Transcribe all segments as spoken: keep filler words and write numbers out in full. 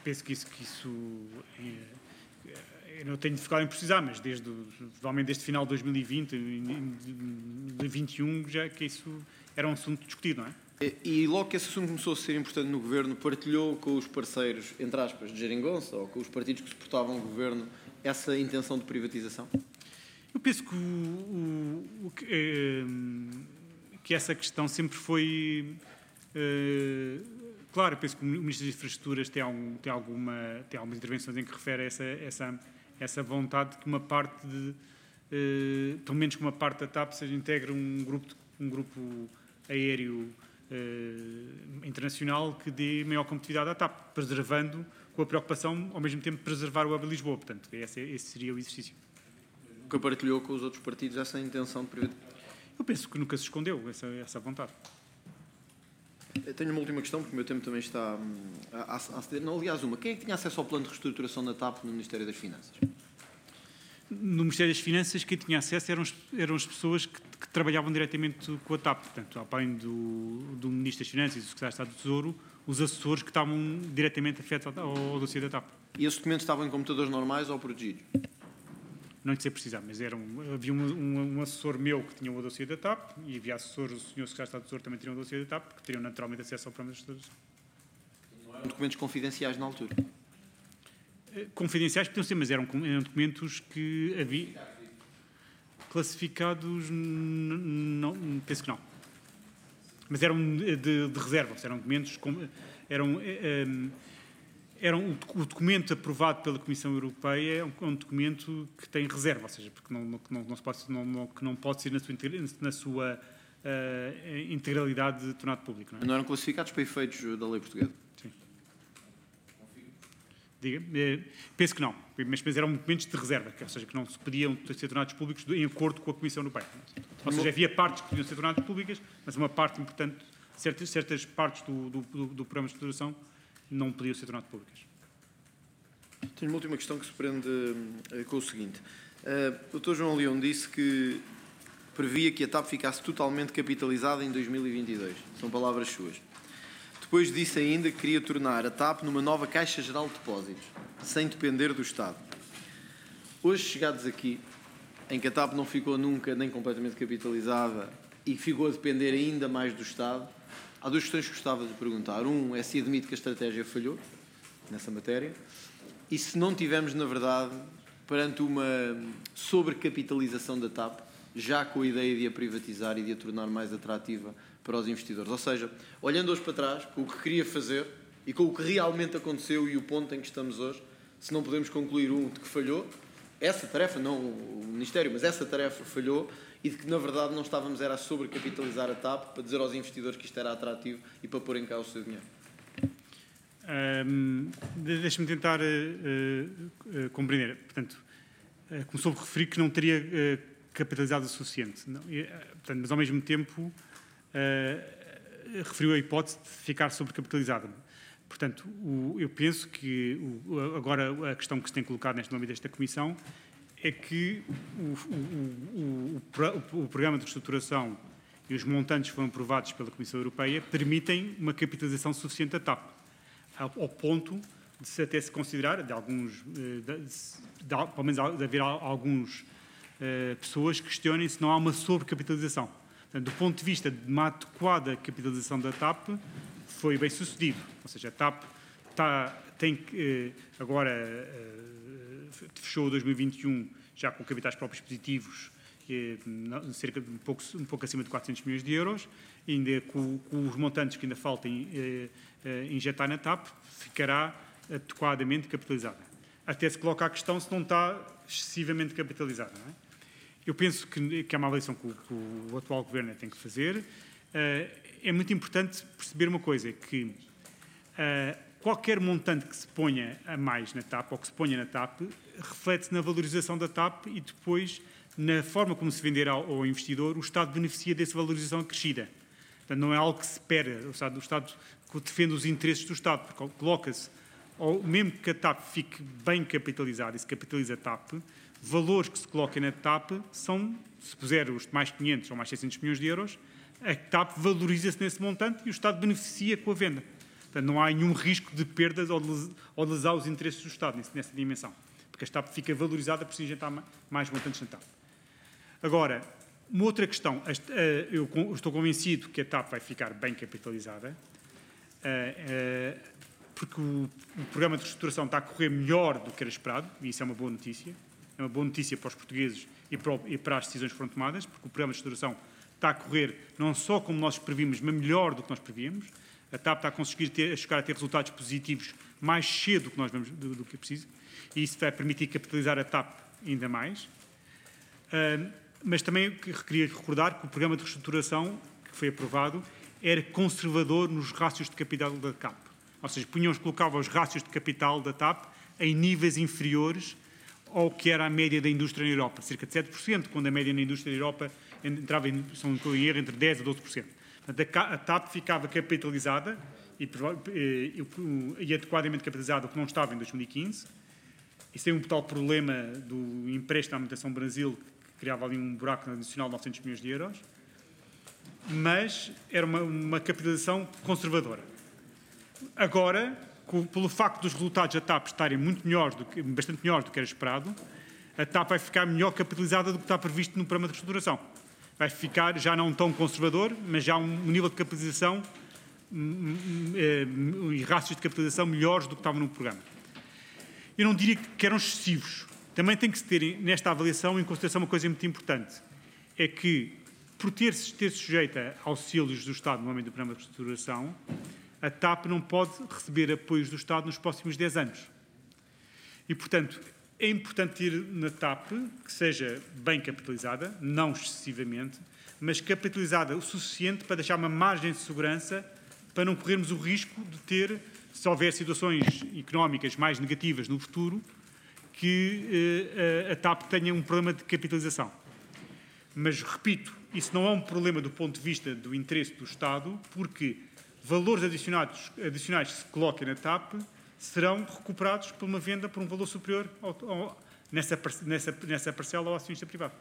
penso que isso, que isso eu não tenho dificuldade em precisar, mas desde, provavelmente desde o final de dois mil e vinte, de vinte e um, já que isso era um assunto discutido, não é? E, e logo que esse assunto começou a ser importante no Governo, partilhou com os parceiros, entre aspas, de geringonça, ou com os partidos que suportavam o Governo, essa intenção de privatização? Eu penso que, o, o, o, que, eh, que essa questão sempre foi... Eh, claro, eu penso que o Ministro das Infraestruturas tem, algum, tem, alguma, tem algumas intervenções em que refere a essa, essa, essa vontade de que uma parte, de, eh, pelo menos que uma parte da TAP seja integre um grupo, um grupo aéreo eh, internacional que dê maior competitividade à TAP, preservando, com a preocupação, ao mesmo tempo, de preservar o hub de Lisboa. Portanto, esse, esse seria o exercício. Nunca partilhou com os outros partidos essa intenção de privatização? Eu penso que nunca se escondeu essa, essa vontade. Eu tenho uma última questão, porque o meu tempo também está a, a, a ceder. Não, aliás, uma. Quem é que tinha acesso ao plano de reestruturação da TAP no Ministério das Finanças? No Ministério das Finanças, quem tinha acesso eram, eram as pessoas que, que trabalhavam diretamente com a TAP. Portanto, além do, do Ministro das Finanças e do Secretário de Estado do Tesouro, os assessores que estavam diretamente afetos ao, ao dossiê da TAP. E esses documentos estavam em computadores normais ou protegidos? Não lhe sei precisar, mas era um, havia um, um, um assessor meu que tinha o dossiê da TAP e havia assessores, o senhor Secretário de Estado do Tesouro também tinha o dossiê da TAP, que teriam naturalmente acesso ao programa de reestruturação. Não eram documentos confidenciais na altura? Confidenciais podiam ser, mas eram, eram documentos que havia... Classificados, não, penso que não. Mas eram de, de reserva, eram documentos... Eram... Um, Era um, o documento aprovado pela Comissão Europeia é um, um documento que tem reserva, ou seja, porque não, não, não, se pode, não, não, que não pode ser na sua, na sua uh, integralidade tornado público. Não, é? Não eram classificados para efeitos da lei portuguesa? Sim. Diga, eh, penso que não, mas, mas eram documentos de reserva, que, ou seja, que não se podiam ser tornados públicos em acordo com a Comissão Europeia. Ou seja, havia partes que podiam ser tornadas públicas, mas uma parte importante, certas, certas partes do, do, do, do programa de estruturação não podiam ser tornadas públicas. Tenho uma última questão que se prende uh, com o seguinte. Uh, o doutor João Leão disse que previa que a TAP ficasse totalmente capitalizada em dois mil e vinte e dois. São palavras suas. Depois disse ainda que queria tornar a TAP numa nova Caixa Geral de Depósitos, sem depender do Estado. Hoje, chegados aqui, em que a TAP não ficou nunca nem completamente capitalizada e ficou a depender ainda mais do Estado, há duas questões que gostava de perguntar. Um é se admite que a estratégia falhou nessa matéria e se não tivemos, na verdade, perante uma sobrecapitalização da TAP, já com a ideia de a privatizar e de a tornar mais atrativa para os investidores. Ou seja, olhando hoje para trás, com o que queria fazer e com o que realmente aconteceu e o ponto em que estamos hoje, se não podemos concluir, um, de que falhou, essa tarefa, não o Ministério, mas essa tarefa falhou, e de que, na verdade, não estávamos era a sobrecapitalizar a TAP para dizer aos investidores que isto era atrativo e para pôr em cá o seu dinheiro. Um, Deixa-me tentar uh, uh, compreender. Portanto, uh, começou por referir que não teria uh, capitalizado o suficiente. Não, e, uh, portanto, mas, ao mesmo tempo, uh, referiu a hipótese de ficar sobrecapitalizada. Portanto, o, eu penso que o, agora a questão que se tem colocado neste momento desta Comissão é que o, o, o, o programa de reestruturação e os montantes que foram aprovados pela Comissão Europeia permitem uma capitalização suficiente da TAP, ao, ao ponto de se até se considerar, de alguns, de, de, de, pelo menos de haver algumas uh, pessoas que questionem se não há uma sobrecapitalização. Portanto, do ponto de vista de uma adequada capitalização da TAP, foi bem sucedido. Ou seja, a TAP está, tem uh, agora... Uh, fechou dois mil e vinte e um já com capitais próprios positivos, eh, cerca de um pouco, um pouco acima de quatrocentos milhões de euros, e ainda com, com os montantes que ainda faltem eh, eh, injetar na TAP, ficará adequadamente capitalizada. Até se coloca a questão se não está excessivamente capitalizada. Não é? Eu penso que, que é uma avaliação que o, que o atual Governo tem que fazer. Eh, é muito importante perceber uma coisa, que eh, qualquer montante que se ponha a mais na TAP, ou que se ponha na TAP, reflete-se na valorização da TAP e depois na forma como se vender ao, ao investidor, o Estado beneficia dessa valorização acrescida. Portanto, não é algo que se espera. O Estado, o Estado defende os interesses do Estado, porque coloca-se, mesmo que a TAP fique bem capitalizada e se capitaliza a TAP, valores que se coloquem na TAP são, se puser os mais quinhentos ou mais seiscentos milhões de euros, a TAP valoriza-se nesse montante e o Estado beneficia com a venda. Portanto, não há nenhum risco de perdas ou de lesar os interesses do Estado nessa dimensão, porque a TAP fica valorizada por se injetar mais montantes na TAP. Agora, uma outra questão, eu estou convencido que a TAP vai ficar bem capitalizada, porque o programa de reestruturação está a correr melhor do que era esperado, e isso é uma boa notícia. É uma boa notícia para os portugueses e para as decisões que foram tomadas, porque o programa de reestruturação está a correr não só como nós previmos, mas melhor do que nós prevíamos. A TAP está a conseguir ter, a chegar a ter resultados positivos mais cedo do que nós vemos do, do que é preciso, e isso vai permitir capitalizar a TAP ainda mais. Uh, mas também queria recordar que o programa de reestruturação que foi aprovado era conservador nos rácios de capital da TAP. Ou seja, punham, colocava os rácios de capital da TAP em níveis inferiores ao que era a média da indústria na Europa, cerca de sete por cento, quando a média na indústria na Europa entrava em, são, em erro entre dez por cento a doze por cento. Portanto, a TAP ficava capitalizada e, e, e adequadamente capitalizada, o que não estava em dois mil e quinze. Isso tem um tal problema do empréstimo à Habitação Brasil, que criava ali um buraco adicional de novecentos milhões de euros, mas era uma, uma capitalização conservadora. Agora, com, pelo facto dos resultados da TAP estarem muito melhores do que, bastante melhores do que era esperado, a TAP vai ficar melhor capitalizada do que está previsto no programa de reestruturação. Vai ficar já não tão conservador, mas já um nível de capitalização e rácios de capitalização melhores do que estavam no programa. Eu não diria que eram excessivos. Também tem que se ter nesta avaliação em consideração uma coisa muito importante, é que por ter, ter sujeita a auxílios do Estado no âmbito do programa de reestruturação, a TAP não pode receber apoios do Estado nos próximos dez anos. E, portanto, é importante ter na TAP que seja bem capitalizada, não excessivamente, mas capitalizada o suficiente para deixar uma margem de segurança para não corrermos o risco de ter, se houver situações económicas mais negativas no futuro, que eh, a TAP tenha um problema de capitalização. Mas, repito, isso não é um problema do ponto de vista do interesse do Estado, porque valores adicionados, adicionais que se coloquem na TAP serão recuperados por uma venda por um valor superior ao, ao, nessa, nessa, nessa parcela ao acionista privado.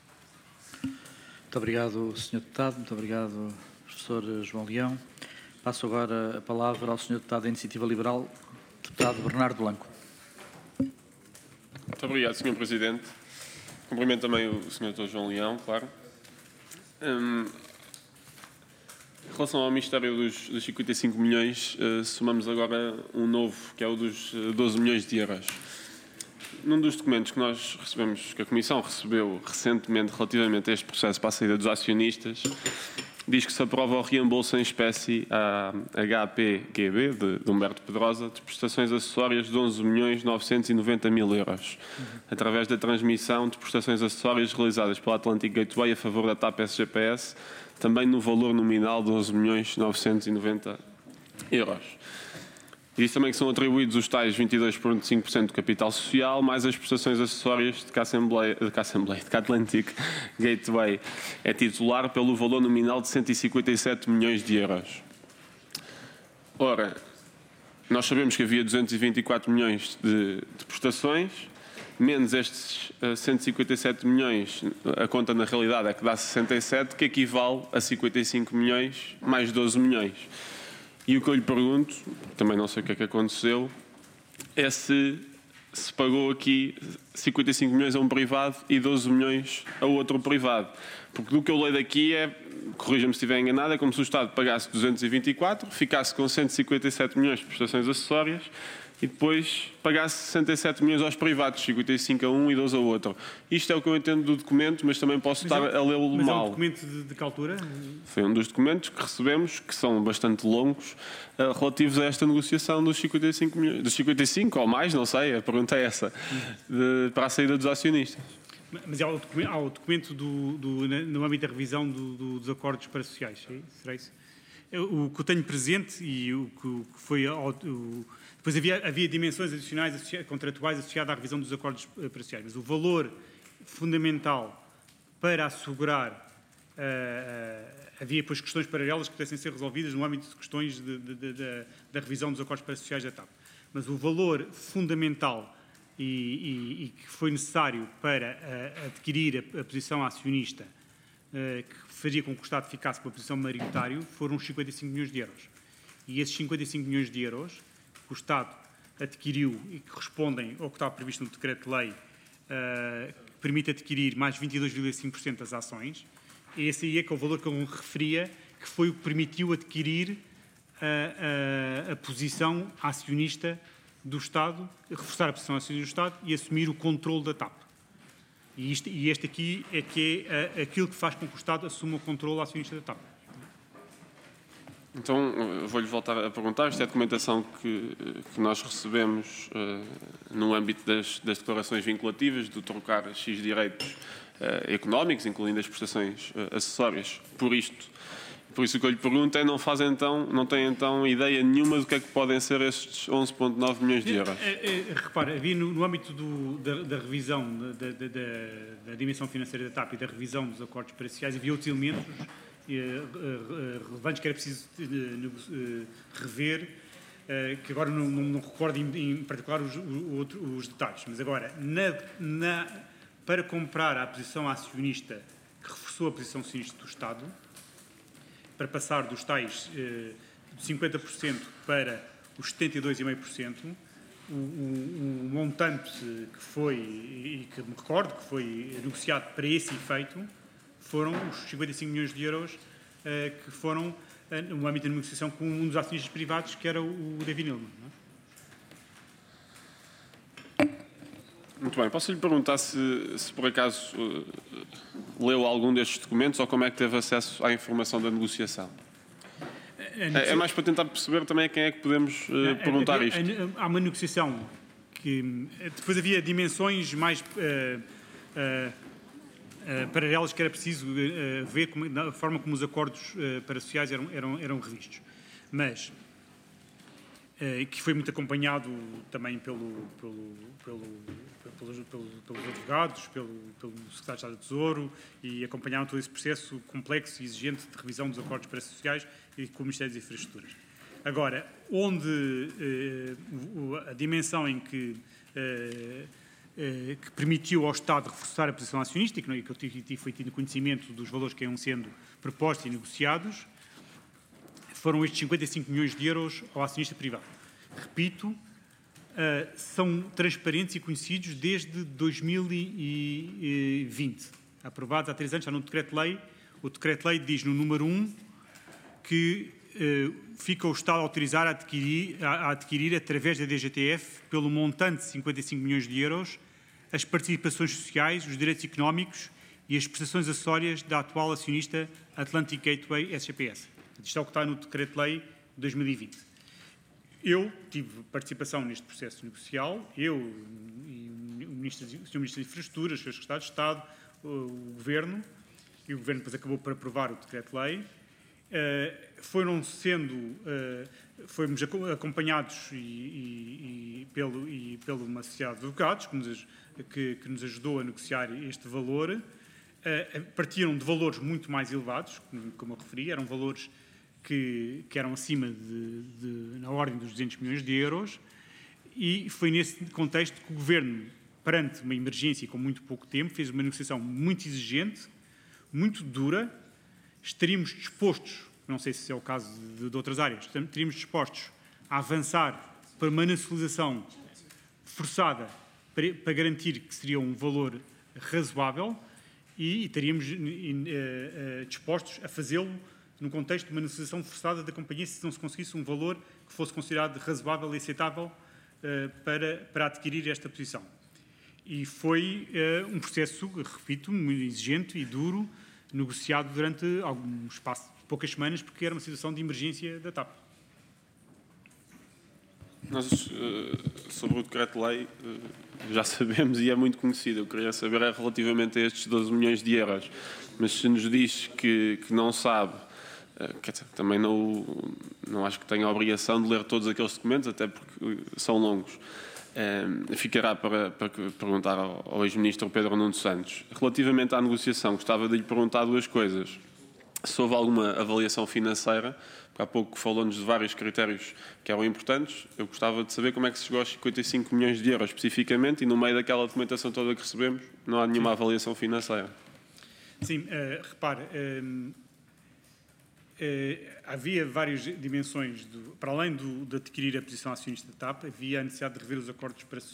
Muito obrigado, senhor Deputado. Muito obrigado, professor João Leão. Passo agora a palavra ao senhor Deputado da Iniciativa Liberal, Deputado Bernardo Blanco. Muito obrigado, senhor Presidente. Cumprimento também o senhor Doutor João Leão, claro. Hum, Em relação ao Ministério dos, dos cinquenta e cinco milhões, uh, somamos agora um novo, que é o dos uh, doze milhões de euros. Num dos documentos que nós recebemos, que a Comissão recebeu recentemente relativamente a este processo para a saída dos acionistas, diz que se aprova o reembolso em espécie à H P G B, de, de Humberto Pedrosa, de prestações acessórias de onze milhões novecentos e noventa mil euros, uhum. através da transmissão de prestações acessórias realizadas pela Atlantic Gateway a favor da TAP S G P S, também no valor nominal de onze milhões novecentos e noventa euros. Diz também que são atribuídos os tais vinte e dois vírgula cinco por cento do capital social, mais as prestações acessórias de que a Assembleia, de que a Assembleia, de que a Atlantic Gateway é titular pelo valor nominal de cento e cinquenta e sete milhões de euros. Ora, nós sabemos que havia duzentos e vinte e quatro milhões de, de prestações, menos estes uh, cento e cinquenta e sete milhões, a conta na realidade é que dá sessenta e sete, que equivale a cinquenta e cinco milhões mais doze milhões. E o que eu lhe pergunto, também não sei o que é que aconteceu, é se se pagou aqui cinquenta e cinco milhões a um privado e doze milhões a outro privado. Porque do que eu leio daqui é, corrija-me se estiver enganado, é como se o Estado pagasse duzentos e vinte e quatro, ficasse com cento e cinquenta e sete milhões de prestações acessórias e depois pagasse sessenta e sete milhões aos privados, cinquenta e cinco a um e doze a outro. Isto é o que eu entendo do documento, mas também posso mas estar é, a lê-lo mal. Mas é um documento de, de que altura? Foi um dos documentos que recebemos, que são bastante longos, uh, relativos a esta negociação dos cinquenta e cinco milhões, dos cinquenta e cinco ou mais, não sei, a pergunta é essa, de, para a saída dos acionistas. Mas há o documento, há o documento do, do, no âmbito da revisão do, do, dos acordos parasociais, é? Será isso? O que eu tenho presente e o que foi... O, depois havia, havia dimensões adicionais associadas, contratuais associadas à revisão dos acordos parasociais, mas o valor fundamental para assegurar... Uh, uh, havia depois questões paralelas que pudessem ser resolvidas no âmbito de questões de, de, de, de, da revisão dos acordos parasociais da TAP. Mas o valor fundamental e, e, e que foi necessário para uh, adquirir a, a posição acionista uh, que faria com que o Estado ficasse com a posição maioritária foram os cinquenta e cinco milhões de euros. E esses cinquenta e cinco milhões de euros que o Estado adquiriu e que correspondem ao que está previsto no decreto-lei, uh, que permite adquirir mais vinte e dois vírgula cinco por cento das ações, esse aí é que é o valor que eu me referia, que foi o que permitiu adquirir a, a, a posição acionista do Estado, reforçar a posição acionista do Estado e assumir o controle da TAP. E, isto, e este aqui é que é aquilo que faz com que o Estado assuma o controle acionista da TAP. Então, vou-lhe voltar a perguntar. Esta é a documentação que, que nós recebemos uh, no âmbito das, das declarações vinculativas, de trocar X direitos uh, económicos, incluindo as prestações uh, acessórias, por isto. Por isso o que eu lhe pergunto é, não faz então, não tem então ideia nenhuma do que é que podem ser estes onze vírgula nove milhões de euros? É, é, é, repara, havia no, no âmbito do, da, da revisão da, da, da, da dimensão financeira da TAP e da revisão dos acordos parciais, havia outros elementos relevantes que era preciso rever, que agora não, não, não recordo em, em particular os, os, os detalhes, mas agora, na, na, para comprar a posição acionista que reforçou a posição acionista do Estado, para passar dos tais de cinquenta por cento para os setenta e dois vírgula cinco por cento, o, o, o montante que foi, e que me recordo, que foi negociado para esse efeito, foram os cinquenta e cinco milhões de euros uh, que foram uh, no âmbito da negociação com um dos acionistas privados, que era o, o David Neilman. Não é? Muito bem. Posso lhe perguntar se, se por acaso uh, leu algum destes documentos ou como é que teve acesso à informação da negociação? É, é mais para tentar perceber também a quem é que podemos uh, perguntar isto. Há uma negociação que depois havia dimensões mais uh, uh, Uh, paralelas que era preciso uh, ver como, da forma como os acordos uh, parasociais eram, eram, eram revistos. Mas, uh, que foi muito acompanhado também pelo, pelo, pelo, pelos, pelo, pelos advogados, pelo, pelo secretário de Estado do Tesouro, e acompanharam todo esse processo complexo e exigente de revisão dos acordos parasociais e com o Ministério das Infraestruturas. Agora, onde uh, a dimensão em que uh, que permitiu ao Estado reforçar a posição acionista e que, não, que eu tive, foi tido conhecimento dos valores que iam sendo propostos e negociados, foram estes cinquenta e cinco milhões de euros ao acionista privado. Repito, uh, são transparentes e conhecidos desde dois mil e vinte, aprovados há três anos, está no decreto-lei. O decreto-lei diz no número um que uh, fica o Estado a autorizar a adquirir, a, a adquirir, através da D G T F, pelo montante de cinquenta e cinco milhões de euros, as participações sociais, os direitos económicos e as prestações acessórias da atual acionista Atlantic Gateway S G P S. Isto é o que está no decreto-lei de dois mil e vinte. Eu tive participação neste processo negocial, eu e o, ministro, o senhor Ministro das Infraestruturas, o senhor Secretário de Estado, o Governo, e o Governo depois acabou por aprovar o decreto-lei. Uh, foram sendo, uh, fomos acompanhados e, e, e, pelo, e pela uma sociedade de advogados que nos, que, que nos ajudou a negociar este valor. Uh, partiram de valores muito mais elevados, como, como eu referi, eram valores que, que eram acima de, de, na ordem dos duzentos milhões de euros, e foi nesse contexto que o Governo, perante uma emergência e com muito pouco tempo, fez uma negociação muito exigente, muito dura. Estaríamos dispostos, não sei se é o caso de, de outras áreas, estaríamos dispostos a avançar para uma nacionalização forçada para, para garantir que seria um valor razoável e, e estaríamos uh, uh, dispostos a fazê-lo no contexto de uma nacionalização forçada da companhia se não se conseguisse um valor que fosse considerado razoável e aceitável uh, para, para adquirir esta posição. E foi uh, um processo, repito, muito exigente e duro, negociado durante algum espaço de poucas semanas, porque era uma situação de emergência da TAP. Nós, sobre o decreto-lei, já sabemos e é muito conhecido. Eu queria saber é relativamente a estes doze milhões de euros. Mas se nos diz que, que não sabe, quer dizer, também não, não acho que tenha a obrigação de ler todos aqueles documentos, até porque são longos. Um, ficará para, para perguntar ao, ao ex-ministro Pedro Nuno Santos. Relativamente à negociação, gostava de lhe perguntar duas coisas. Se houve alguma avaliação financeira, porque há pouco falou-nos de vários critérios que eram importantes, eu gostava de saber como é que se chegou aos cinquenta e cinco milhões de euros especificamente, e no meio daquela documentação toda que recebemos não há nenhuma avaliação financeira. Sim, uh, repare, uh, eh, havia várias dimensões, do, para além do, de adquirir a posição acionista da TAP, havia a necessidade de rever os acordos para